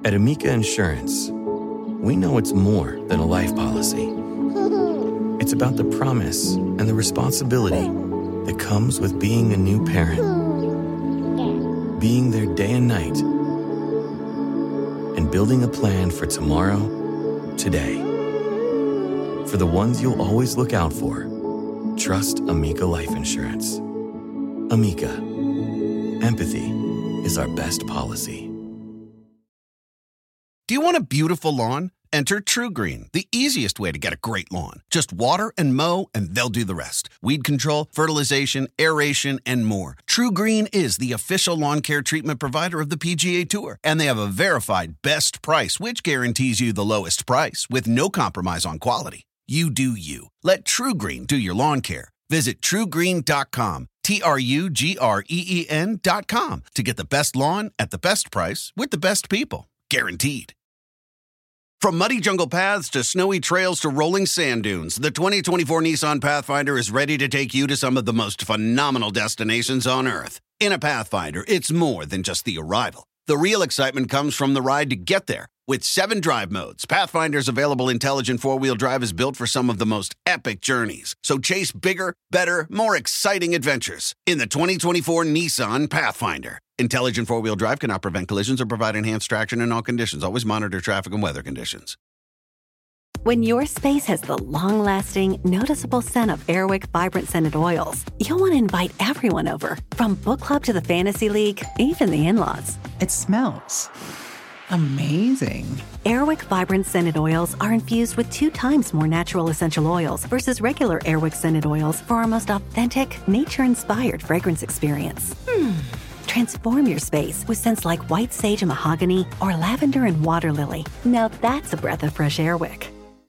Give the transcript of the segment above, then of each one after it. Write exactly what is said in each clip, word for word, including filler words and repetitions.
At Amica Insurance, we know it's more than a life policy. It's about the promise and the responsibility that comes with being a new parent. Being there day and night, and building a plan for tomorrow, today. For the ones you'll always look out for, trust Amica Life Insurance. Amica. Empathy is our best policy. Do you want a beautiful lawn? Enter TruGreen, the easiest way to get a great lawn. Just water and mow, and they'll do the rest. Weed control, fertilization, aeration, and more. TruGreen is the official lawn care treatment provider of the P G A Tour, and they have a verified best price, which guarantees you the lowest price with no compromise on quality. You do you. Let TruGreen do your lawn care. Visit True Green dot com, T R U G R E E N dot com, to get the best lawn at the best price with the best people. Guaranteed. From muddy jungle paths to snowy trails to rolling sand dunes, the twenty twenty-four Nissan Pathfinder is ready to take you to some of the most phenomenal destinations on Earth. In a Pathfinder, it's more than just the arrival. The real excitement comes from the ride to get there. With seven drive modes, Pathfinder's available intelligent four-wheel drive is built for some of the most epic journeys. So chase bigger, better, more exciting adventures in the twenty twenty-four Nissan Pathfinder. Intelligent four-wheel drive cannot prevent collisions or provide enhanced traction in all conditions. Always monitor traffic and weather conditions. When your space has the long-lasting, noticeable scent of Airwick Vibrant Scented Oils, you'll want to invite everyone over, from book club to the fantasy league, even the in-laws. It smells amazing. Airwick Vibrant Scented Oils are infused with two times more natural essential oils versus regular Airwick Scented Oils for our most authentic, nature-inspired fragrance experience. Hmm. Transform your space with scents like white sage and mahogany or lavender and water lily. Now that's a breath of fresh Airwick.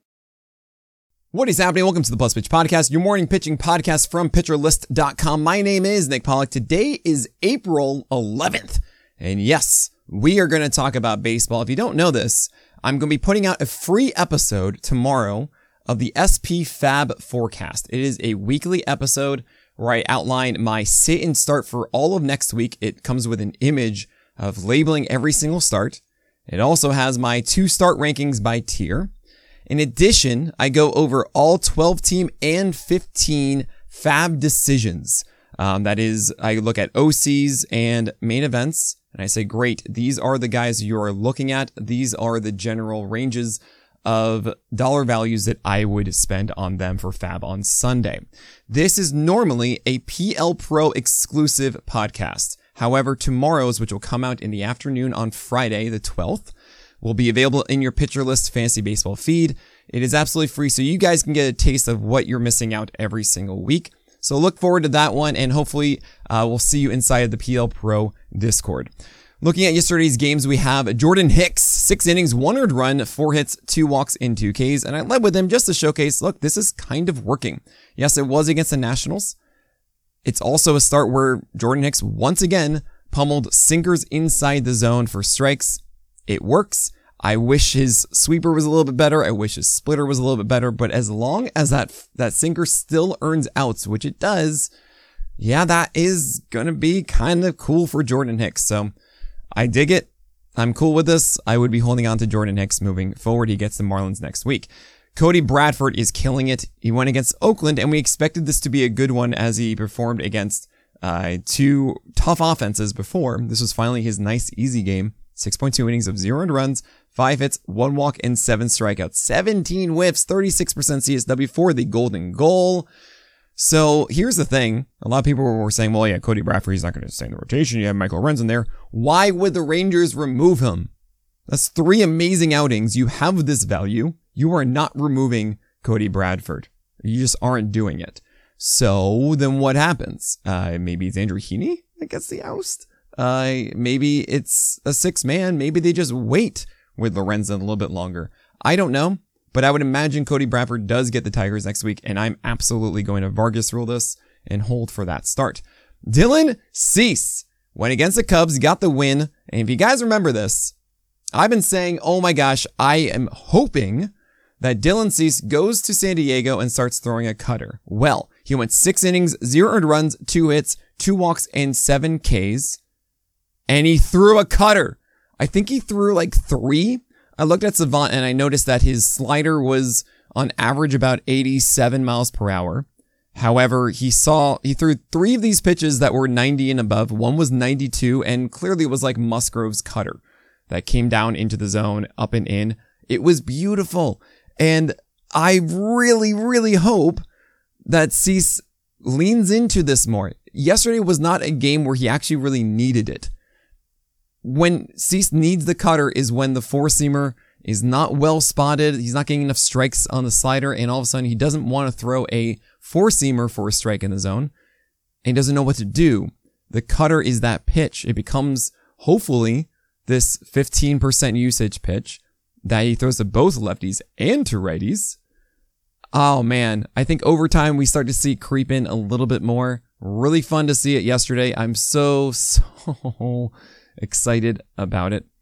What is happening? Welcome to the Plus Pitch Podcast, your morning pitching podcast from pitcher list dot com. My name is Nick Pollock. Today is April eleventh. And yes, we are going to talk about baseball. If you don't know this, I'm going to be putting out a free episode tomorrow of the S P Fab Forecast. It is a weekly episode where I outline my sit and start for all of next week. It comes with an image of labeling every single start. It also has my two start rankings by tier. In addition, I go over all twelve team and fifteen Fab decisions. Um, that is, I look at O Cs and main events, and I say, great, these are the guys you are looking at. These are the general ranges of dollar values that I would spend on them for Fab on Sunday. This is normally a P L Pro exclusive podcast. However, tomorrow's, which will come out in the afternoon on Friday, the twelfth, will be available in your Pitcher List Fantasy Baseball feed. It is absolutely free, so you guys can get a taste of what you're missing out every single week. So look forward to that one, and hopefully uh, we'll see you inside the P L Pro Discord. Looking at yesterday's games, we have Jordan Hicks, six innings, one earned run, four hits, two walks, and two Ks. And I led with him just to showcase, look, this is kind of working. Yes, it was against the Nationals. It's also a start where Jordan Hicks once again pummeled sinkers inside the zone for strikes. It works. I wish his sweeper was a little bit better. I wish his splitter was a little bit better. But as long as that that sinker still earns outs, which it does, yeah, that is going to be kind of cool for Jordan Hicks. So I dig it. I'm cool with this. I would be holding on to Jordan Hicks moving forward. He gets the Marlins next week. Cody Bradford is killing it. He went against Oakland, and we expected this to be a good one as he performed against uh, two tough offenses before. This was finally his nice, easy game. six point two innings of zero earned runs, five hits, one walk, and seven strikeouts. seventeen whiffs, thirty-six percent C S W for the golden goal. So here's the thing. A lot of people were saying, well, yeah, Cody Bradford, he's not going to stay in the rotation. You have Michael Lorenz in there. Why would the Rangers remove him? That's three amazing outings. You have this value. You are not removing Cody Bradford. You just aren't doing it. So then what happens? Uh, maybe it's Andrew Heaney that gets the oust. Uh, maybe it's a six man. Maybe they just wait with Lorenzen a little bit longer. I don't know, but I would imagine Cody Bradford does get the Tigers next week, and I'm absolutely going to Vargas rule this and hold for that start. Dylan Cease went against the Cubs, got the win. And if you guys remember this, I've been saying, oh my gosh, I am hoping that Dylan Cease goes to San Diego and starts throwing a cutter. Well, he went six innings, zero earned runs, two hits, two walks, and seven Ks. And he threw a cutter. I think he threw like three. I looked at Savant and I noticed that his slider was on average about eighty-seven miles per hour. However, he saw, he threw three of these pitches that were ninety and above. One was ninety-two, and clearly it was like Musgrove's cutter that came down into the zone, up and in. It was beautiful. And I really, really hope that Cease leans into this more. Yesterday was not a game where he actually really needed it. When Cease needs the cutter is when the four-seamer is not well spotted. He's not getting enough strikes on the slider, and all of a sudden he doesn't want to throw a four-seamer for a strike in the zone, and he doesn't know what to do. The cutter is that pitch. It becomes, hopefully, this fifteen percent usage pitch that he throws to both lefties and to righties. Oh man, I think over time we start to see it creep in a little bit more. Really fun to see it yesterday. I'm so, so excited about it.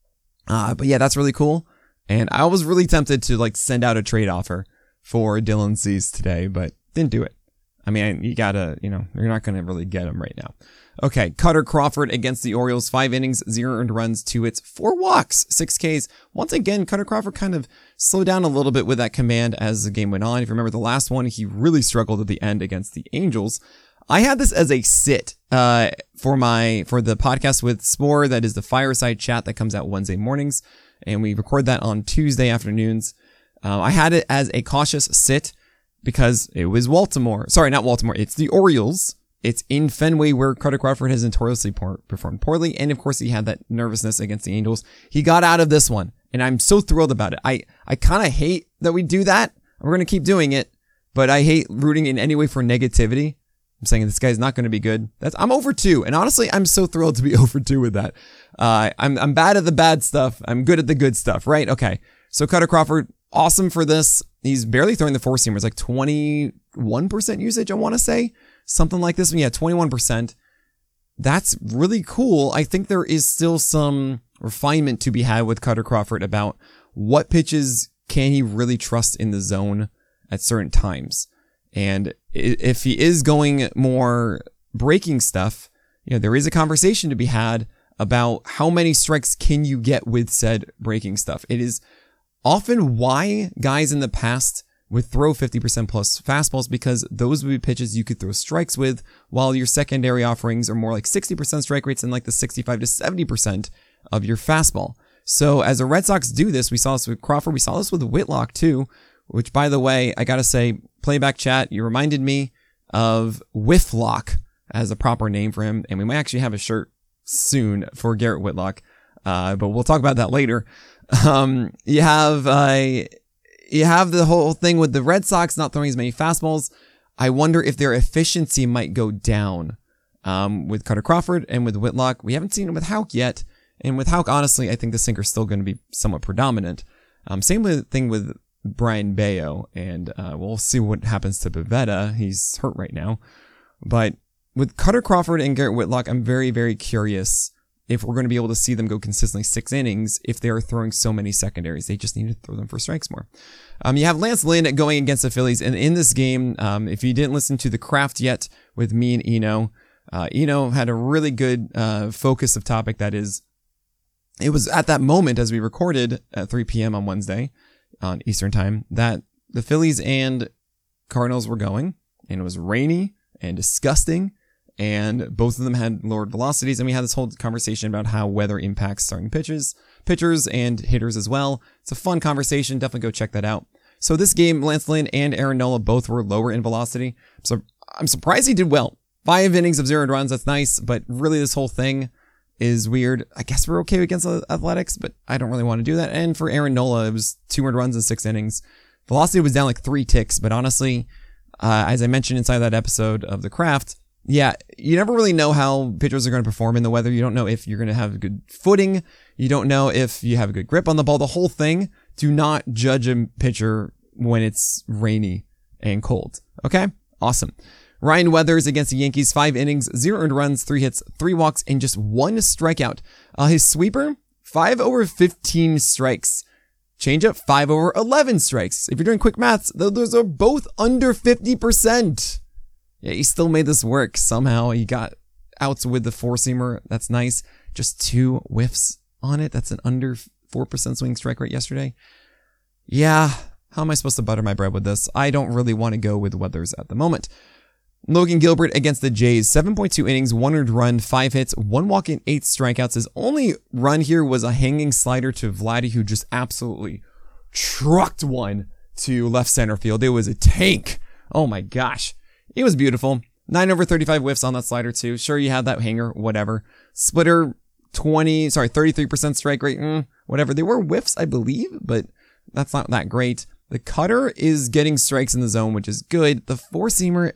Uh, but yeah, that's really cool. And I was really tempted to like send out a trade offer for Dylan Cease today, but didn't do it. I mean, you gotta, you know, you're not going to really get him right now. Okay, Cutter Crawford against the Orioles. Five innings, zero earned runs, two hits, four walks, six Ks. Once again, Cutter Crawford kind of slowed down a little bit with that command as the game went on. If you remember the last one, he really struggled at the end against the Angels. I had this as a sit uh, for my for the podcast with Spore. That is the fireside chat that comes out Wednesday mornings, and we record that on Tuesday afternoons. Uh, I had it as a cautious sit because it was Baltimore. Sorry, not Baltimore. It's the Orioles. It's in Fenway where Cutter Crawford has notoriously poor, performed poorly, and of course he had that nervousness against the Angels. He got out of this one, and I'm so thrilled about it. I I kind of hate that we do that. We're gonna keep doing it, but I hate rooting in any way for negativity. I'm saying this guy's not going to be good. That's I'm over two, and honestly, I'm so thrilled to be over two with that. Uh, I'm I'm bad at the bad stuff. I'm good at the good stuff, right? Okay. So Cutter Crawford, awesome for this. He's barely throwing the four seamers, like twenty-one percent usage. I want to say something like this. Yeah, twenty-one percent. That's really cool. I think there is still some refinement to be had with Cutter Crawford about what pitches can he really trust in the zone at certain times. And if he is going more breaking stuff, you know, there is a conversation to be had about how many strikes can you get with said breaking stuff. It is often why guys in the past would throw fifty percent plus fastballs, because those would be pitches you could throw strikes with, while your secondary offerings are more like sixty percent strike rates and like the sixty-five to seventy percent of your fastball. So as the Red Sox do this, we saw this with Crawford, we saw this with Whitlock too, which, by the way, I gotta say, playback chat, you reminded me of Whifflock as a proper name for him, and we might actually have a shirt soon for Garrett Whitlock, uh, but we'll talk about that later. Um, you have, uh, you have the whole thing with the Red Sox not throwing as many fastballs. I wonder if their efficiency might go down, um, with Cutter Crawford and with Whitlock. We haven't seen it with Houck yet, and with Houck, honestly, I think the sinker's still going to be somewhat predominant. Um, same with, thing with Brian Bayo, and uh, we'll see what happens to Pivetta. He's hurt right now. But with Cutter Crawford and Garrett Whitlock, I'm very, very curious if we're going to be able to see them go consistently six innings if they are throwing so many secondaries. They just need to throw them for strikes more. Um, you have Lance Lynn going against the Phillies, and in this game, um, if you didn't listen to The Craft yet with me and Eno, uh, Eno had a really good uh, focus of topic. That is, it was at that moment as we recorded at three p.m. on Wednesday, on Eastern time, that the Phillies and Cardinals were going, and it was rainy and disgusting, and both of them had lowered velocities, and we had this whole conversation about how weather impacts starting pitches, pitchers and hitters as well. It's a fun conversation. Definitely go check that out. So this game, Lance Lynn and Aaron Nola both were lower in velocity. So I'm surprised he did well. Five innings of zero runs, that's nice, but really this whole thing is weird. I guess we're okay against the Athletics, but I don't really want to do that. And for Aaron Nola, it was two earned runs in six innings. Velocity was down like three ticks, but honestly, uh, as I mentioned inside that episode of The Craft, yeah, you never really know how pitchers are going to perform in the weather. You don't know if you're going to have good footing. You don't know if you have a good grip on the ball. The whole thing, do not judge a pitcher when it's rainy and cold. Okay? Awesome. Ryan Weathers against the Yankees, five innings, zero earned runs, three hits, three walks, and just one strikeout. Uh, his sweeper, five over fifteen strikes. Changeup, five over eleven strikes. If you're doing quick maths, those are both under fifty percent. Yeah, he still made this work somehow. He got outs with the four-seamer. That's nice. Just two whiffs on it. That's an under four percent swing strike rate yesterday. Yeah, how am I supposed to butter my bread with this? I don't really want to go with Weathers at the moment. Logan Gilbert against the Jays, seven point two innings, one earned run, five hits, one walk and eight strikeouts. His only run here was a hanging slider to Vladdy, who just absolutely trucked one to left center field. It was a tank. Oh my gosh. It was beautiful. nine over thirty-five whiffs on that slider too. Sure, you had that hanger, whatever. Splitter, twenty, sorry, thirty-three percent strike rate, mm, whatever. They were whiffs, I believe, but that's not that great. The cutter is getting strikes in the zone, which is good. The four-seamer,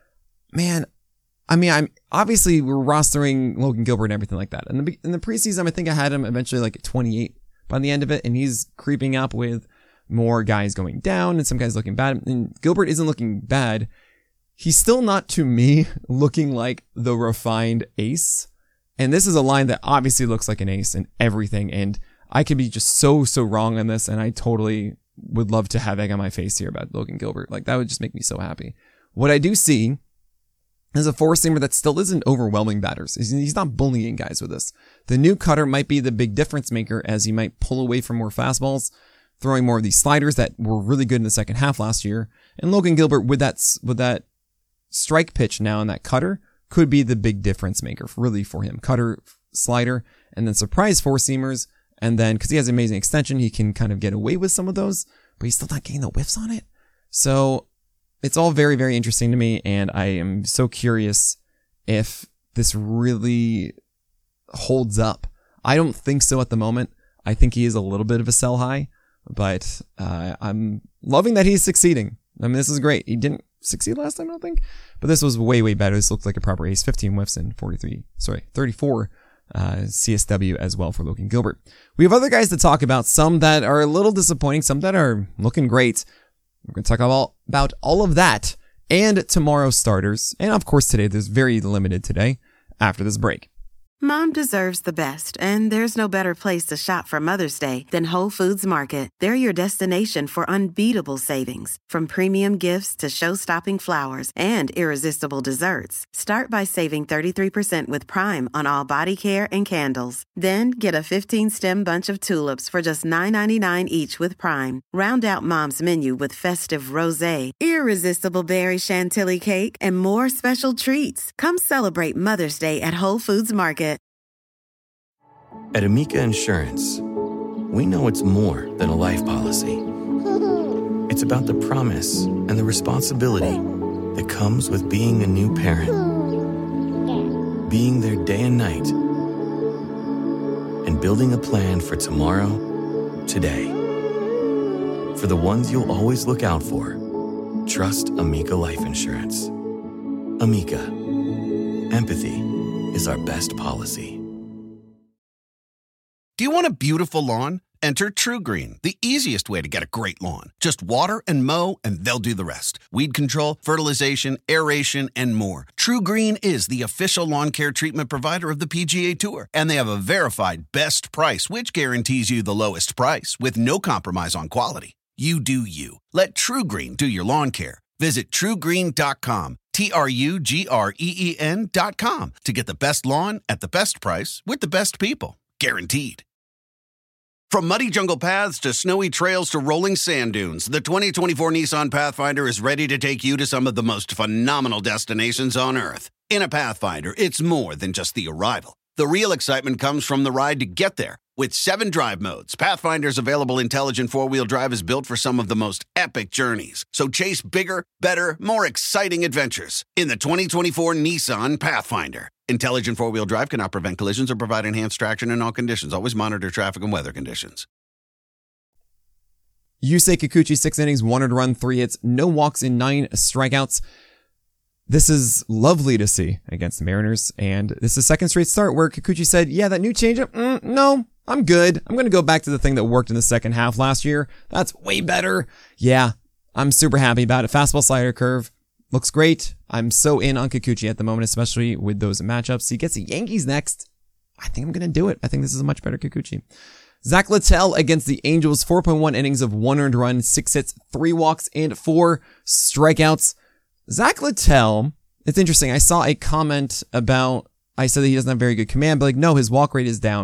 man, I mean, I'm obviously we're rostering Logan Gilbert and everything like that. In the in the preseason, I think I had him eventually like at twenty-eight by the end of it, and he's creeping up with more guys going down and some guys looking bad. And Gilbert isn't looking bad. He's still not, to me, looking like the refined ace. And this is a line that obviously looks like an ace and everything. And I could be just so, so wrong on this. And I totally would love to have egg on my face here about Logan Gilbert. Like, that would just make me so happy. What I do see is a four-seamer that still isn't overwhelming batters. He's not bullying guys with this. The new cutter might be the big difference maker, as he might pull away from more fastballs, throwing more of these sliders that were really good in the second half last year. And Logan Gilbert, with that, with that strike pitch now and that cutter, could be the big difference maker really for him. Cutter, slider, and then surprise four-seamers. And then, because he has amazing extension, he can kind of get away with some of those, but he's still not getting the whiffs on it. So it's all very, very interesting to me, and I am so curious if this really holds up. I don't think so at the moment. I think he is a little bit of a sell high, but uh, I'm loving that he's succeeding. I mean, this is great. He didn't succeed last time, I don't think, but this was way, way better. This looked like a proper ace. fifteen whiffs and forty-three, sorry, thirty-four uh, C S W as well for Logan Gilbert. We have other guys to talk about, some that are a little disappointing, some that are looking great. We're going to talk about, about all of that and tomorrow's starters. And of course, today, there's very limited today after this break. Mom deserves the best, and there's no better place to shop for Mother's Day than Whole Foods Market. They're your destination for unbeatable savings, from premium gifts to show-stopping flowers and irresistible desserts. Start by saving thirty-three percent with Prime on all body care and candles. Then get a fifteen-stem bunch of tulips for just nine ninety-nine each with Prime. Round out Mom's menu with festive rosé, irresistible berry chantilly cake, and more special treats. Come celebrate Mother's Day at Whole Foods Market. At Amica Insurance, we know it's more than a life policy. It's about the promise and the responsibility that comes with being a new parent. Being there day and night. And building a plan for tomorrow, today. For the ones you'll always look out for, trust Amica Life Insurance. Amica. Empathy is our best policy. Do you want a beautiful lawn? Enter TruGreen, the easiest way to get a great lawn. Just water and mow, and they'll do the rest. Weed control, fertilization, aeration, and more. TruGreen is the official lawn care treatment provider of the P G A Tour, and they have a verified best price, which guarantees you the lowest price with no compromise on quality. You do you. Let TruGreen do your lawn care. Visit True Green dot com, T R U G R E E N dot com, to get the best lawn at the best price with the best people. Guaranteed. From muddy jungle paths to snowy trails to rolling sand dunes, the twenty twenty-four Nissan Pathfinder is ready to take you to some of the most phenomenal destinations on Earth. In a Pathfinder, it's more than just the arrival. The real excitement comes from the ride to get there. With seven drive modes, Pathfinder's available intelligent four-wheel drive is built for some of the most epic journeys. So chase bigger, better, more exciting adventures in the twenty twenty-four Nissan Pathfinder. Intelligent four-wheel drive cannot prevent collisions or provide enhanced traction in all conditions. Always monitor traffic and weather conditions. Yusei Kikuchi, six innings, one earned run, three hits, no walks in nine strikeouts. This is lovely to see against the Mariners, and this is a second straight start where Kikuchi said, yeah, that new changeup, mm, no, I'm good. I'm going to go back to the thing that worked in the second half last year. That's way better. Yeah, I'm super happy about it. Fastball slider curve looks great. I'm so in on Kikuchi at the moment, especially with those matchups. He gets the Yankees next. I think I'm going to do it. I think this is a much better Kikuchi. Zach Littell against the Angels, four point one innings of one earned run, six hits, three walks, and four strikeouts. Zach Littell, it's interesting. I saw a comment about, I said that he doesn't have very good command, but like, no, his walk rate is down.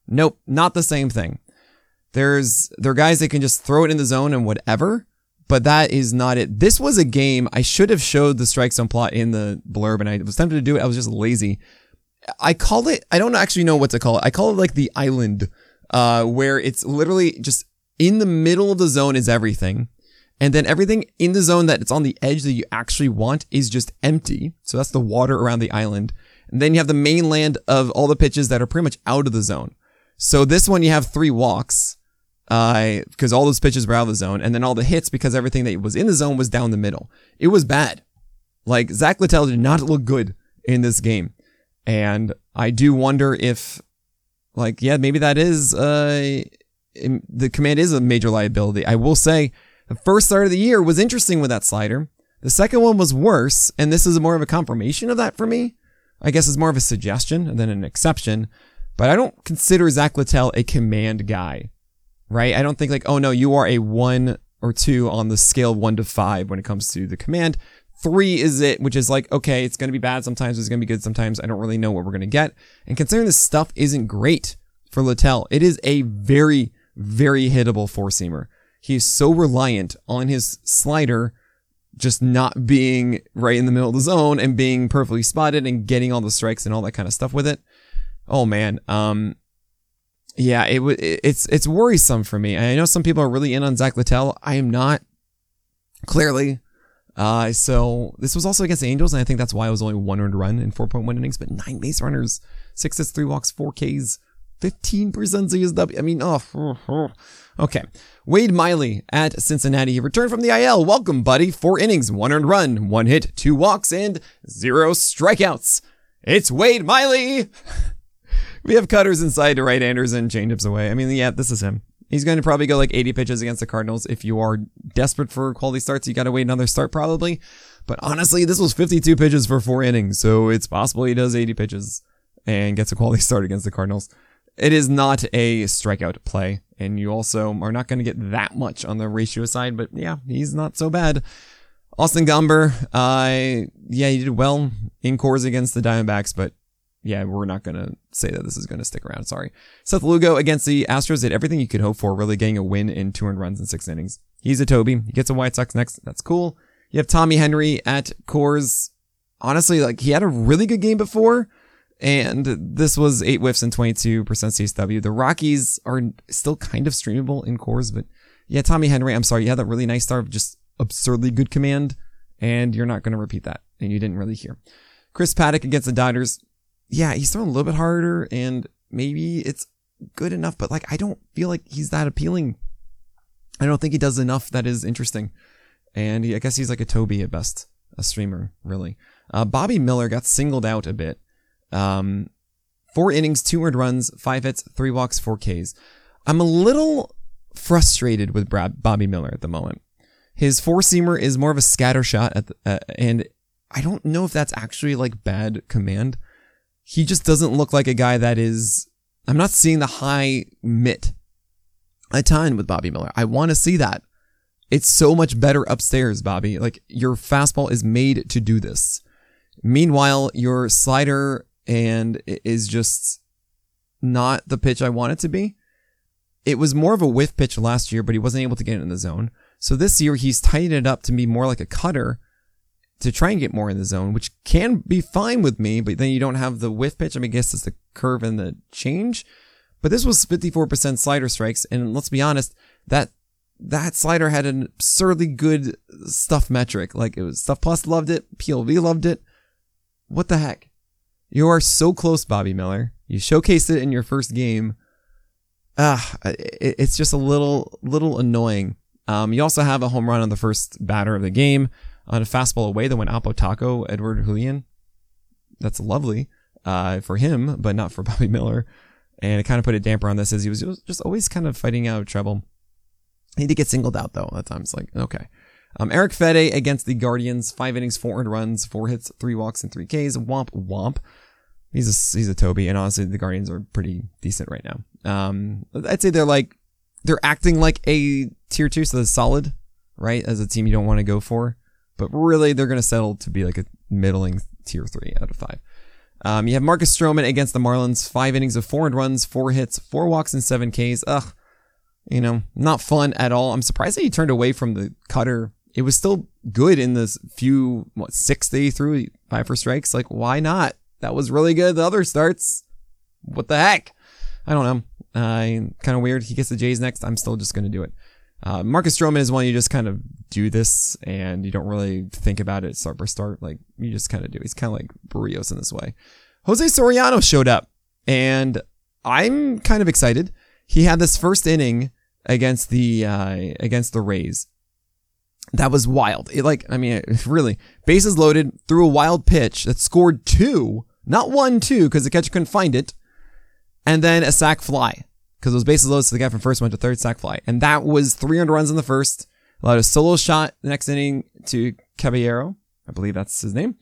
Nope, not the same thing. There's, there are guys that can just throw it in the zone and whatever, but that is not it. This was a game, I should have showed the strike zone plot in the blurb, and I was tempted to do it, I was just lazy. I call it, I don't actually know what to call it. I call it like the island, uh, where it's literally just in the middle of the zone is everything. And then everything in the zone that it's on the edge that you actually want is just empty. So that's the water around the island. And then you have the mainland of all the pitches that are pretty much out of the zone. So this one you have three walks, uh, because all those pitches were out of the zone. And then all the hits because everything that was in the zone was down the middle. It was bad. Like, Zach Littell did not look good in this game. And I do wonder if, like, yeah, maybe that is, uh, the command is a major liability. I will say, the first start of the year was interesting with that slider. The second one was worse, and this is more of a confirmation of that for me. I guess it's more of a suggestion than an exception, but I don't consider Zach Littell a command guy, right? I don't think like, oh no, you are a one or two on the scale of one to five when it comes to the command. Three is it, which is like, okay, it's going to be bad sometimes, it's going to be good sometimes. I don't really know what we're going to get. And considering this stuff isn't great for Littell, it is a very, very hittable four-seamer. He is so reliant on his slider just not being right in the middle of the zone and being perfectly spotted and getting all the strikes and all that kind of stuff with it. Oh man. Um, yeah, it w- it's, it's worrisome for me. I know some people are really in on Zach Littell. I am not, clearly. Uh, so this was also against the Angels, and I think that's why it was only one earned run in four point one innings, but nine base runners, six hits, three walks, four Ks, fifteen percent C S W. I mean, oh, okay. Wade Miley at Cincinnati. He returned from the I L. Welcome, buddy. Four innings, one earned run, one hit, two walks, and zero strikeouts. It's Wade Miley. We have cutters inside to right-handers and changeups away. I mean, yeah, this is him. He's going to probably go like eighty pitches against the Cardinals. If you are desperate for quality starts, you got to wait another start probably. But honestly, this was fifty-two pitches for four innings, so it's possible he does eighty pitches and gets a quality start against the Cardinals. It is not a strikeout play, and you also are not going to get that much on the ratio side, but yeah, he's not so bad. Austin Gomber, uh, yeah, he did well in Coors against the Diamondbacks, but yeah, we're not going to say that this is going to stick around, sorry. Seth Lugo against the Astros did everything you could hope for, really getting a win in two earned runs in six innings. He's a Toby. He gets a White Sox next. That's cool. You have Tommy Henry at Coors. Honestly, like, he had a really good game before, and this was eight whiffs and twenty-two percent C S W. The Rockies are still kind of streamable in Coors, but yeah, Tommy Henry, I'm sorry, you had that really nice start of just absurdly good command, and you're not going to repeat that, and you didn't really hear. Chris Paddock against the Dodgers. Yeah, he's throwing a little bit harder, and maybe it's good enough, but like, I don't feel like he's that appealing. I don't think he does enough that is interesting, and he, I guess he's like a Toby at best, a streamer, really. Uh, Bobby Miller got singled out a bit. Um, four innings, two earned runs, five hits, three walks, four Ks. I'm a little frustrated with Brad, Bobby Miller at the moment. His four-seamer is more of a scatter shot, at the, uh, and I don't know if that's actually like bad command. He just doesn't look like a guy that is, I'm not seeing the high mitt a ton with Bobby Miller. I want to see that. It's so much better upstairs, Bobby. Like, your fastball is made to do this. Meanwhile, your slider and is just not the pitch I want it to be. It was more of a whiff pitch last year, but he wasn't able to get it in the zone. So this year he's tightened it up to be more like a cutter to try and get more in the zone, which can be fine with me, but then you don't have the whiff pitch. I mean, I guess it's the curve and the change, but this was fifty-four percent slider strikes. And let's be honest, that, that slider had an absurdly good stuff metric. Like, it was Stuff Plus loved it. P L V loved it. What the heck? You are so close, Bobby Miller. You showcased it in your first game. Ah, it's just a little, little annoying. Um, you also have a home run on the first batter of the game on a fastball away that went Apo Taco, Edward Julian. That's lovely, uh, for him, but not for Bobby Miller. And it kind of put a damper on this as he was just always kind of fighting out trouble. He did get singled out though. That time it's like, okay. Um, Eric Fede against the Guardians, five innings, four earned runs, four hits, three walks, and three Ks. Womp womp. He's a, he's a Toby, and honestly, the Guardians are pretty decent right now. Um, I'd say they're like, they're acting like a tier two, so they're solid, right? As a team you don't want to go for, but really they're going to settle to be like a middling tier three out of five. Um, you have Marcus Stroman against the Marlins, five innings of four earned runs, four hits, four walks, and seven Ks. Ugh, you know, not fun at all. I'm surprised that he turned away from the cutter. It was still good in this few, what, six that he threw, five for strikes. Like, why not? That was really good. The other starts, what the heck? I don't know. Uh, kind of weird. He gets the Jays next. I'm still just going to do it. Uh, Marcus Stroman is one you just kind of do this and you don't really think about it start per start. Like, you just kind of do. He's kind of like Barrios in this way. Jose Soriano showed up and I'm kind of excited. He had this first inning against the, uh, against the Rays. That was wild. It like, I mean, really, bases loaded, threw a wild pitch that scored two, not one, two, because the catcher couldn't find it. And then a sac fly, because those bases loaded, so the guy from first went to third, sac fly. And that was three hundred runs in the first. Allowed a solo shot the next inning to Caballero. I believe that's his name.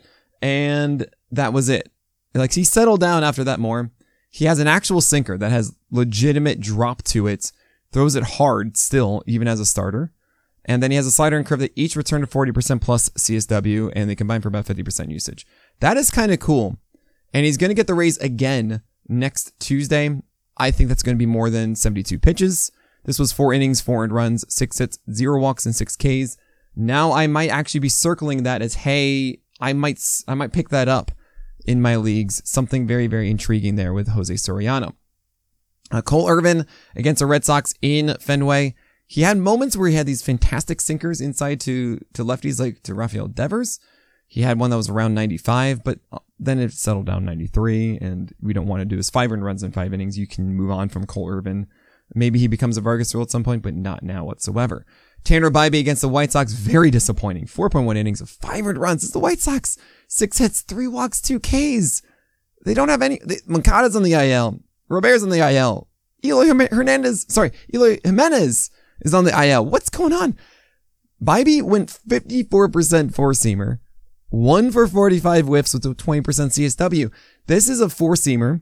And that was it. Like, he settled down after that more. He has an actual sinker that has legitimate drop to it. Throws it hard still, even as a starter. And then he has a slider and curve that each return to forty percent plus C S W, and they combine for about fifty percent usage. That is kind of cool. And he's going to get the Rays again next Tuesday. I think that's going to be more than seventy-two pitches. This was four innings, four earned runs, six hits, zero walks, and six Ks. Now I might actually be circling that as, hey, I might, I might pick that up in my leagues. Something very, very intriguing there with Jose Soriano. Uh, Cole Irvin against the Red Sox in Fenway. He had moments where he had these fantastic sinkers inside to, to lefties, like to Rafael Devers. He had one that was around ninety-five, but then it settled down ninety-three, and we don't want to do this five earned runs in five innings. You can move on from Cole Irvin. Maybe he becomes a Vargas rule at some point, but not now whatsoever. Tanner Bybee against the White Sox, very disappointing. four point one innings of five earned runs. It's the White Sox. Six hits, three walks, two Ks. They don't have any. They, Moncada's on the I L. Robert's on the I L. Eloy Hernandez, sorry, Eloy Jimenez is on the I L. What's going on? Bybee went fifty-four percent four-seamer, one for forty-five whiffs with a twenty percent C S W. This is a four-seamer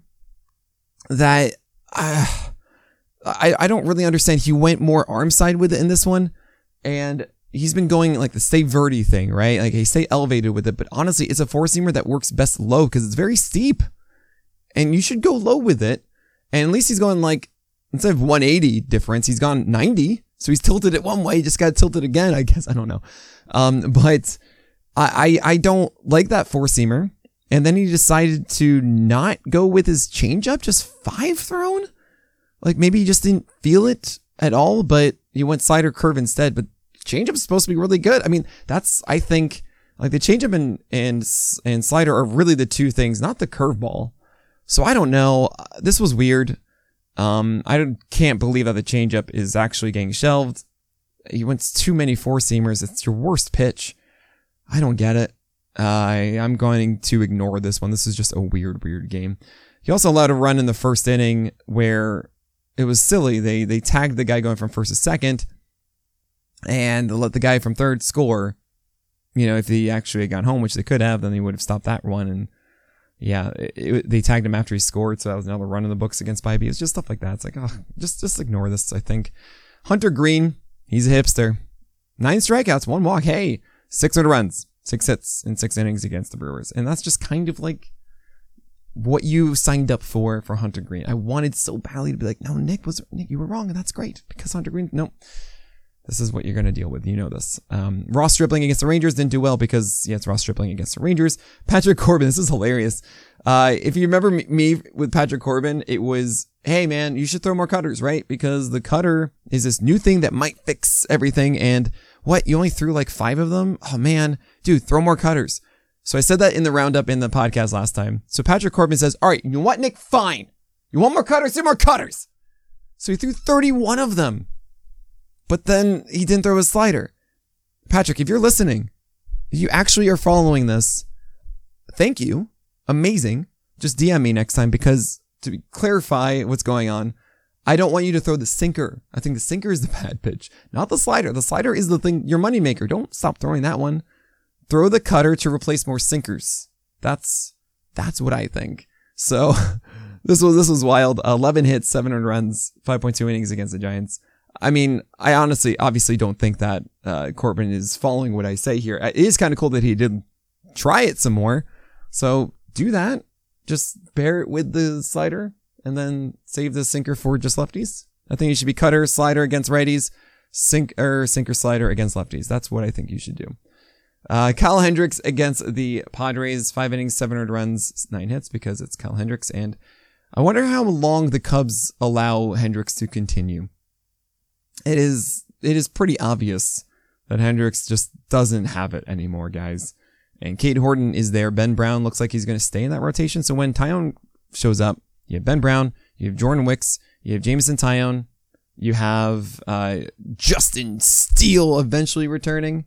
that uh, I I don't really understand. He went more arm side with it in this one, and he's been going like the stay verti thing, right? Like he stay elevated with it, but honestly, it's a four-seamer that works best low because it's very steep, and you should go low with it. And at least he's going like, instead of one eighty difference, he's gone ninety. So he's tilted it one way, he just got tilted again, I guess. I don't know. Um, but I, I, I don't like that four-seamer. And then he decided to not go with his changeup, just five thrown. Like maybe he just didn't feel it at all, but he went slider curve instead. But changeup's supposed to be really good. I mean, that's, I think, like the changeup and, and, and slider are really the two things, not the curveball. So I don't know. This was weird. Um, I don't, can't believe that the changeup is actually getting shelved. He went too many four-seamers. It's your worst pitch. I don't get it. Uh, I, I'm going to ignore this one. This is just a weird, weird game. He also allowed a run in the first inning where it was silly. They, they tagged the guy going from first to second and let the guy from third score. You know, if he actually had gone home, which they could have, then he would have stopped that one. And yeah, it, it, they tagged him after he scored, so that was another run in the books against Bybee. It's just stuff like that. It's like, oh, just just ignore this, I think. Hunter Green, he's a hipster. Nine strikeouts, one walk. Hey, six hundred runs, six hits in six innings against the Brewers. And that's just kind of like what you signed up for for Hunter Green. I wanted so badly to be like, no, Nick, was Nick, you were wrong, and that's great, because Hunter Green, no. This is what you're going to deal with. You know this. Um, Ross Stripling against the Rangers didn't do well because, yeah, it's Ross Stripling against the Rangers. Patrick Corbin, this is hilarious. Uh, if you remember me, me with Patrick Corbin, it was, hey man, you should throw more cutters, right? Because the cutter is this new thing that might fix everything. And what? You only threw like five of them? Oh man, dude, throw more cutters. So I said that in the roundup in the podcast last time. So Patrick Corbin says, all right, you know what, Nick? Fine. You want more cutters? Do more cutters. So he threw thirty-one of them. But then he didn't throw his slider. Patrick, if you're listening, if you actually are following this, thank you. Amazing. Just D M me next time, because to clarify what's going on, I don't want you to throw the sinker. I think the sinker is the bad pitch, not the slider. The slider is the thing, your moneymaker. Don't stop throwing that one. Throw the cutter to replace more sinkers. That's, that's what I think. So this was, this was wild. eleven hits, seven earned runs, five point two innings against the Giants. I mean, I honestly, obviously don't think that uh, Corbin is following what I say here. It is kind of cool that he did try it some more. So do that. just bear it with the slider and then save the sinker for just lefties. I think you should be cutter, slider against righties, sink or sinker, slider against lefties. That's what I think you should do. Uh, Kyle Hendricks against the Padres, five innings, seven earned runs, nine hits because it's Kyle Hendricks. And I wonder how long the Cubs allow Hendricks to continue. It is, it is pretty obvious that Hendricks just doesn't have it anymore, guys. And Cade Horton is there. Ben Brown looks like he's going to stay in that rotation. So when Taillon shows up, you have Ben Brown, you have Jordan Wicks, you have Jameson Taillon, you have uh, Justin Steele eventually returning.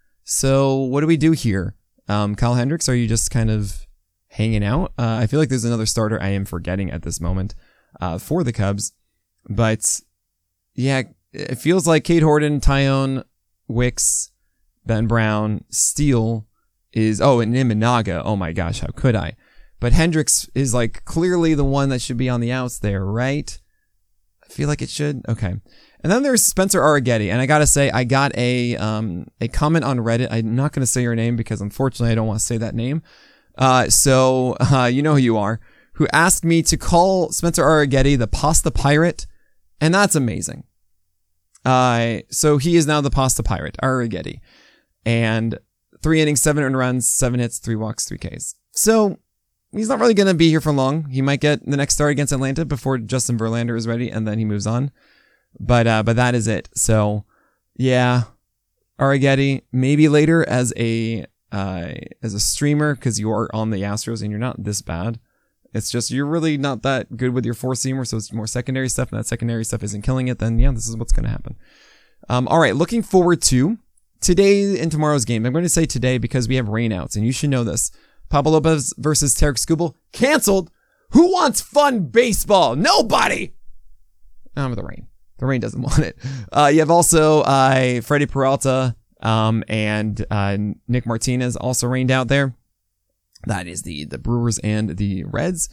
So what do we do here? Um, Kyle Hendricks, are you just kind of hanging out? Uh, I feel like there's another starter I am forgetting at this moment uh, for the Cubs. But yeah, it feels like Cade Horton, Taillon, Wicks, Ben Brown, Steele is, oh, and Imanaga. Oh my gosh, how could I? But Hendricks is like clearly the one that should be on the outs there, right? I feel like it should. Okay. And then there's Spencer Arrighetti. And I gotta say, I got a, um, a comment on Reddit. I'm not gonna say your name because unfortunately I don't want to say that name. Uh, so, uh, you know who you are, who asked me to call Spencer Arrighetti the Pasta Pirate. And that's amazing. Uh, so he is now the Pasta Pirate, Arrighetti. And three innings, seven earned runs, seven hits, three walks, three Ks. So, he's not really going to be here for long. He might get the next start against Atlanta before Justin Verlander is ready, and then he moves on. But uh, but that is it. So, yeah, Arrighetti, maybe later as a uh, as a streamer, because you are on the Astros and you're not this bad. It's just you're really not that good with your four-seamer, so it's more secondary stuff, and that secondary stuff isn't killing it, then yeah, this is what's going to happen. Um, all right, looking forward to today and tomorrow's game. I'm going to say today because we have rainouts, and you should know this. Pablo Lopez versus Tarik Skubal, canceled. Who wants fun baseball? Nobody! Um, with the rain. The rain doesn't want it. Uh, you have also uh, Freddie Peralta um, and uh, Nick Martinez also rained out there. That is the, the Brewers and the Reds,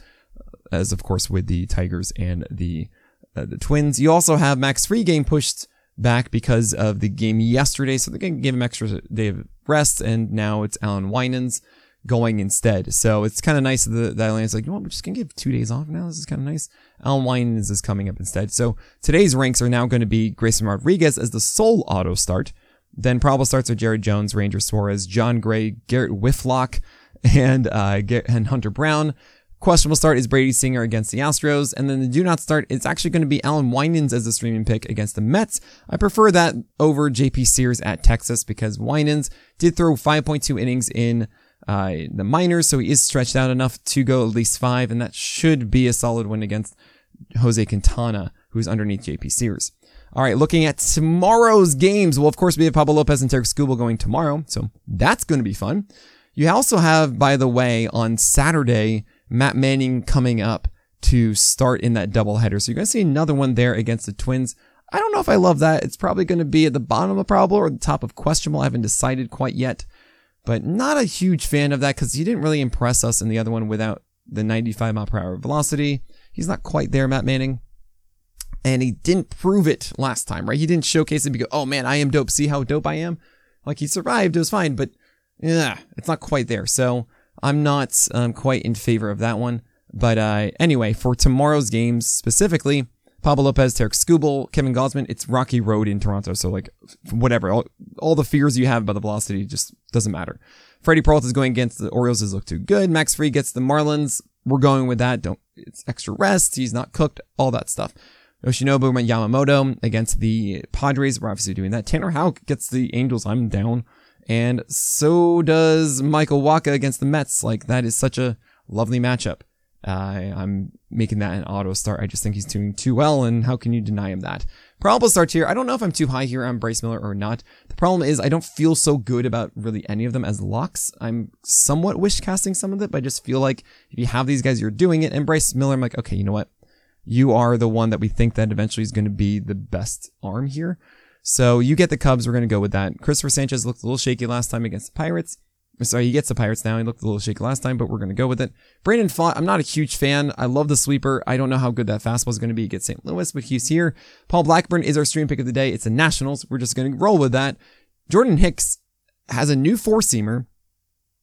as of course with the Tigers and the uh, the Twins. You also have Max Fried game pushed back because of the game yesterday, so they're going to give him extra day of rest, and now it's Alan Winans going instead. So it's kind of nice that the, the Atlanta's like, you know what, we're just going to give two days off now. This is kind of nice. Alan Winans is coming up instead. So today's ranks are now going to be Grayson Rodriguez as the sole auto start. Then probable starts are Jared Jones, Ranger Suarez, John Gray, Garrett Whitlock, and uh, and Hunter Brown. Questionable start is Brady Singer against the Astros. And then the do not start, it's actually going to be Alan Winans as the streaming pick against the Mets. I prefer that over J P Sears at Texas because Winans did throw five point two innings in uh, the minors, so he is stretched out enough to go at least five, and that should be a solid win against Jose Quintana, who's underneath J P Sears. All right, looking at tomorrow's games, well, of course, we have Pablo Lopez and Tarik Skubal going tomorrow, so that's going to be fun. You also have, by the way, on Saturday, Matt Manning coming up to start in that doubleheader. So you're going to see another one there against the Twins. I don't know if I love that. It's probably going to be at the bottom of probable or the top of questionable. I haven't decided quite yet, but not a huge fan of that because he didn't really impress us in the other one without the ninety-five mile per hour velocity. He's not quite there, Matt Manning. And he didn't prove it last time, right? He didn't showcase it because, oh man, I am dope. See how dope I am? Like he survived. It was fine, but yeah, it's not quite there. So I'm not um, quite in favor of that one. But uh, anyway, for tomorrow's games specifically, Pablo Lopez, Tarik Skubal, Kevin Gausman, it's Rocky Road in Toronto. So like whatever, all, all the fears you have about the velocity just doesn't matter. Freddie Peralta is going against the Orioles. Does look too good. Max Fried gets the Marlins. We're going with that. Don't, it's extra rest. He's not cooked. All that stuff. Yoshinobu Yamamoto against the Padres. We're obviously doing that. Tanner Houck gets the Angels. I'm down. And so does Michael Wacha against the Mets. Like, that is such a lovely matchup. Uh, I'm making that an auto start. I just think he's doing too well, and how can you deny him that? Probable start here. I don't know if I'm too high here on Bryce Miller or not. The problem is I don't feel so good about really any of them as locks. I'm somewhat wish casting some of it, but I just feel like if you have these guys, you're doing it. And Bryce Miller, I'm like, okay, you know what? You are the one that we think that eventually is going to be the best arm here. So you get the Cubs. We're going to go with that. Christopher Sanchez looked a little shaky last time against the Pirates. Sorry, he gets the Pirates now. He looked a little shaky last time, but we're going to go with it. Brandon Pfaadt, I'm not a huge fan. I love the sweeper. I don't know how good that fastball is going to be against Saint Louis, but he's here. Paul Blackburn is our stream pick of the day. It's the Nationals. We're just going to roll with that. Jordan Hicks has a new four-seamer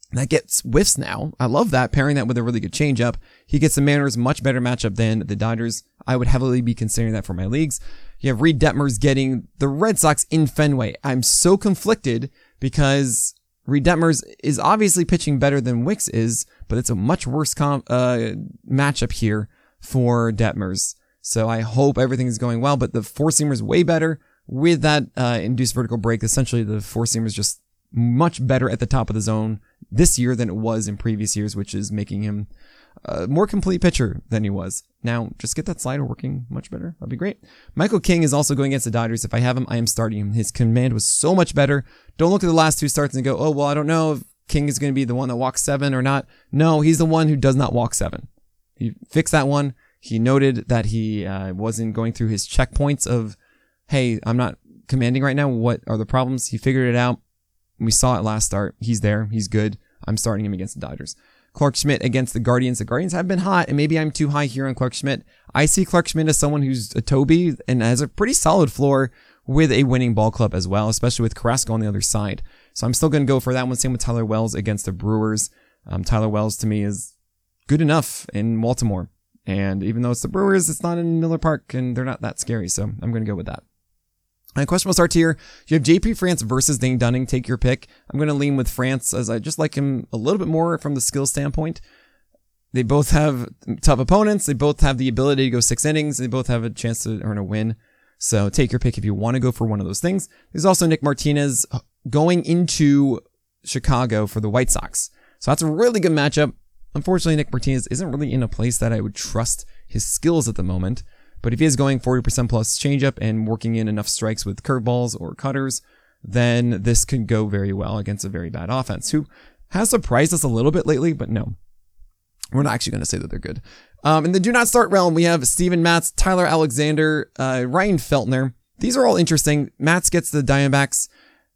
That gets whiffs now. I love that, pairing that with a really good changeup. He gets the Mariners much better matchup than the Dodgers. I would heavily be considering that for my leagues. You have Reed Detmers getting the Red Sox in Fenway. I'm so conflicted because Reed Detmers is obviously pitching better than Wicks is, but it's a much worse com- uh, matchup here for Detmers. So I hope everything is going well, but the four-seamer is way better with that uh, induced vertical break. Essentially, the four-seamer is just much better at the top of the zone this year than it was in previous years, which is making him a more complete pitcher than he was. Now, just get that slider working much better. That'd be great. Michael King is also going against the Dodgers. If I have him, I am starting him. His command was so much better. Don't look at the last two starts and go, oh, well, I don't know if King is going to be the one that walks seven or not. No, he's the one who does not walk seven. He fixed that one. He noted that he uh, wasn't going through his checkpoints of, hey, I'm not commanding right now. What are the problems? He figured it out. We saw it last start. He's there. He's good. I'm starting him against the Dodgers. Clark Schmidt against the Guardians. The Guardians have been hot, and maybe I'm too high here on Clark Schmidt. I see Clark Schmidt as someone who's a Toby and has a pretty solid floor with a winning ball club as well, especially with Carrasco on the other side. So I'm still going to go for that one. Same with Tyler Wells against the Brewers. Um, Tyler Wells to me is good enough in Baltimore. And even though it's the Brewers, it's not in Miller Park, and they're not that scary. So I'm going to go with that. And questionable start here. You have J P France versus Dane Dunning. Take your pick. I'm going to lean with France as I just like him a little bit more from the skill standpoint. They both have tough opponents. They both have the ability to go six innings. They both have a chance to earn a win. So take your pick if you want to go for one of those things. There's also Nick Martinez going into Chicago for the White Sox. So that's a really good matchup. Unfortunately, Nick Martinez isn't really in a place that I would trust his skills at the moment. But if he is going forty percent plus changeup and working in enough strikes with curveballs or cutters, then this could go very well against a very bad offense, who has surprised us a little bit lately, but no, we're not actually going to say that they're good. Um, in the do not start realm, we have Steven Matz, Tyler Alexander, uh, Ryan Feltner. These are all interesting. Matz gets the Diamondbacks.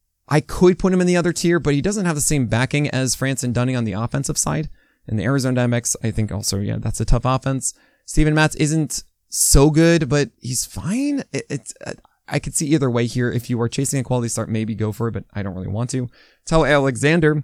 I could put him in the other tier, but he doesn't have the same backing as France and Dunning on the offensive side. And the Arizona Diamondbacks, I think also, yeah, that's a tough offense. Steven Matz isn't so good, but he's fine. It, it's uh, I could see either way here. If you are chasing a quality start, maybe go for it, but I don't really want to. Tyler Alexander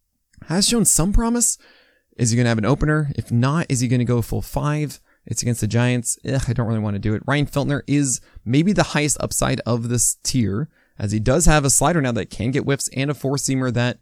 has shown some promise. Is he going to have an opener? If not, is he going to go full five? It's against the Giants. Ugh, I don't really want to do it. Ryan Feltner is maybe the highest upside of this tier, as he does have a slider now that can get whiffs and a four-seamer that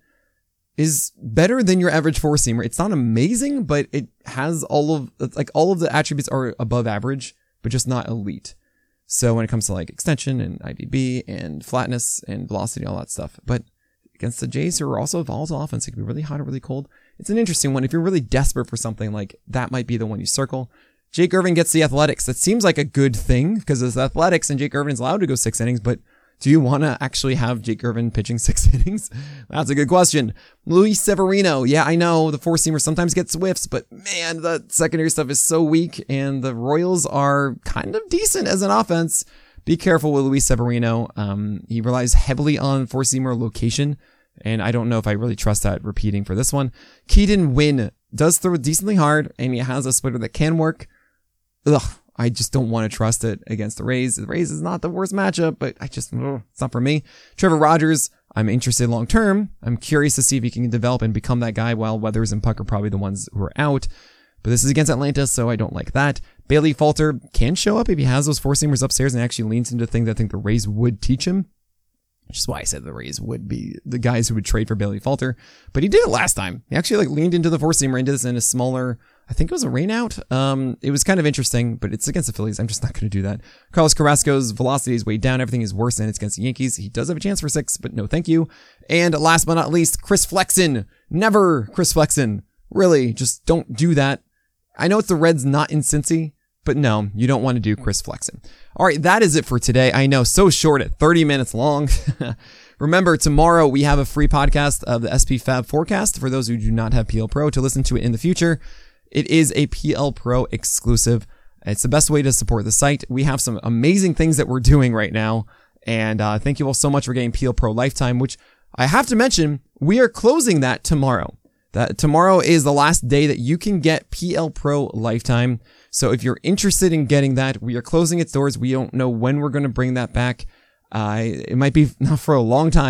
is better than your average four-seamer. It's not amazing, but it has all of, like, all of the attributes are above average, but just not elite. So when it comes to, like, extension and I D B and flatness and velocity, all that stuff. But against the Jays, who are also a volatile offense, it can be really hot or really cold. It's an interesting one. If you're really desperate for something, like, that might be the one you circle. Jake Irvin gets the Athletics. That seems like a good thing, because it's Athletics and Jake Irvin is allowed to go six innings, but do you want to actually have Jake Irvin pitching six innings? That's a good question. Luis Severino. Yeah, I know the four-seamer sometimes gets whiffs, but man, the secondary stuff is so weak, and the Royals are kind of decent as an offense. Be careful with Luis Severino. Um, he relies heavily on four-seamer location, and I don't know if I really trust that repeating for this one. Keaton Winn does throw decently hard, and he has a splitter that can work. Ugh. I just don't want to trust it against the Rays. The Rays is not the worst matchup, but I just, ugh, it's not for me. Trevor Rogers, I'm interested long term. I'm curious to see if he can develop and become that guy, while Weathers and Puck are probably the ones who are out. But this is against Atlanta, so I don't like that. Bailey Falter can show up if he has those four-seamers upstairs and actually leans into things I think the Rays would teach him. Which is why I said the Rays would be the guys who would trade for Bailey Falter. But he did it last time. He actually like leaned into the four-seamer and did this in a smaller, I think it was a rain out. Um, it was kind of interesting, but it's against the Phillies. I'm just not going to do that. Carlos Carrasco's velocity is way down. Everything is worse, and it's against the Yankees. He does have a chance for six, but no thank you. And last but not least, Chris Flexen. Never Chris Flexen. Really, just don't do that. I know it's the Reds, not in Cincy, but no, you don't want to do Chris Flexen. All right, that is it for today. I know, so short at thirty minutes long. Remember, tomorrow we have a free podcast of the S P Fab Forecast for those who do not have P L Pro to listen to it in the future. It is a P L Pro exclusive. It's the best way to support the site. We have some amazing things that we're doing right now. And uh, thank you all so much for getting P L Pro Lifetime, which I have to mention, we are closing that tomorrow. That tomorrow is the last day that you can get P L Pro Lifetime. So if you're interested in getting that, we are closing its doors. We don't know when we're going to bring that back. Uh, it might be not for a long time.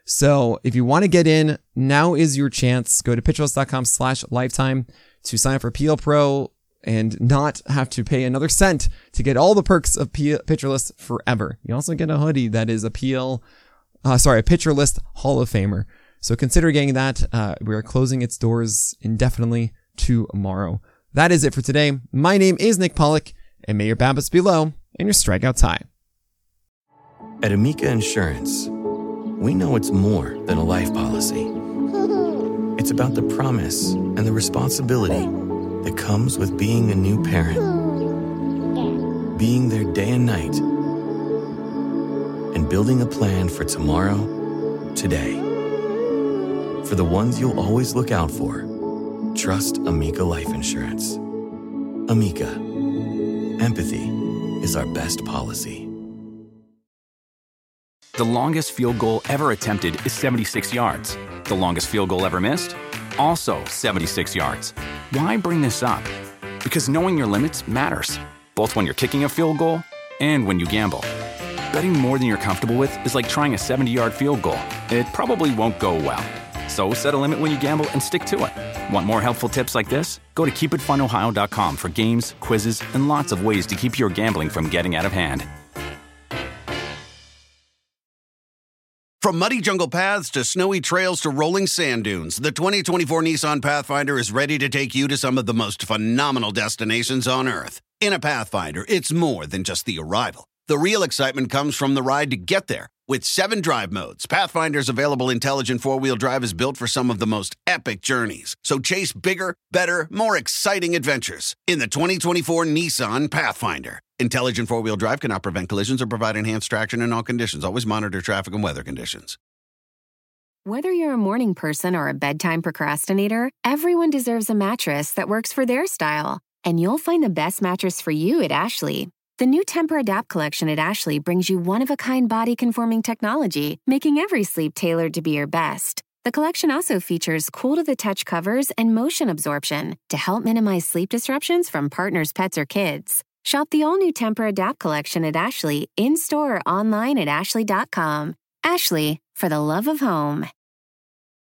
So if you want to get in, now is your chance. Go to pitcherlist.com slash lifetime to sign up for P L Pro and not have to pay another cent to get all the perks of P- Pitcher List forever. You also get a hoodie that is a P L, uh, sorry, a Pitcher List Hall of Famer. So consider getting that. Uh, we are closing its doors indefinitely tomorrow. That is it for today. My name is Nick Pollock, and may your BABIPs be low and your strikeouts high. At Amica Insurance, we know it's more than a life policy. It's about the promise and the responsibility that comes with being a new parent. Being there day and night. And building a plan for tomorrow, today. For the ones you'll always look out for, trust Amica Life Insurance. Amica. Empathy is our best policy. The longest field goal ever attempted is seventy-six yards. The longest field goal ever missed? Also seventy-six yards. Why bring this up? Because knowing your limits matters, both when you're kicking a field goal and when you gamble. Betting more than you're comfortable with is like trying a seventy-yard field goal. It probably won't go well. So set a limit when you gamble and stick to it. Want more helpful tips like this? Go to keep it fun ohio dot com for games, quizzes, and lots of ways to keep your gambling from getting out of hand. From muddy jungle paths to snowy trails to rolling sand dunes, the twenty twenty-four Nissan Pathfinder is ready to take you to some of the most phenomenal destinations on Earth. In a Pathfinder, it's more than just the arrival. The real excitement comes from the ride to get there. With seven drive modes, Pathfinder's available intelligent four-wheel drive is built for some of the most epic journeys. So chase bigger, better, more exciting adventures in the twenty twenty-four Nissan Pathfinder. Intelligent four-wheel drive cannot prevent collisions or provide enhanced traction in all conditions. Always monitor traffic and weather conditions. Whether you're a morning person or a bedtime procrastinator, everyone deserves a mattress that works for their style. And you'll find the best mattress for you at Ashley. The new Tempur-Adapt collection at Ashley brings you one-of-a-kind body-conforming technology, making every sleep tailored to be your best. The collection also features cool-to-the-touch covers and motion absorption to help minimize sleep disruptions from partners, pets, or kids. Shop the all-new Tempur-Adapt collection at Ashley, in-store or online at ashley dot com. Ashley, for the love of home.